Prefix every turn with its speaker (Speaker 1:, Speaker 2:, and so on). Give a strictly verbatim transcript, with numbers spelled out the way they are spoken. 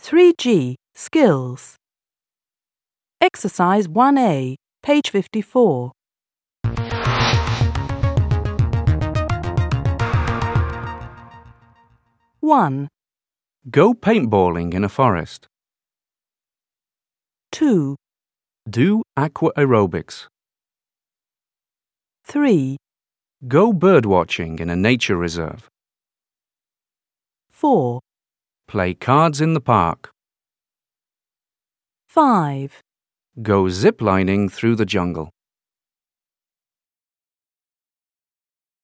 Speaker 1: three G Skills. Exercise one A, page fifty-four. one.
Speaker 2: Go paintballing in a forest.
Speaker 1: two.
Speaker 2: Do aqua aerobics.
Speaker 1: three.
Speaker 2: Go birdwatching in a nature reserve.
Speaker 1: four.
Speaker 2: Play cards in the park.
Speaker 1: five.
Speaker 2: Go ziplining through the jungle.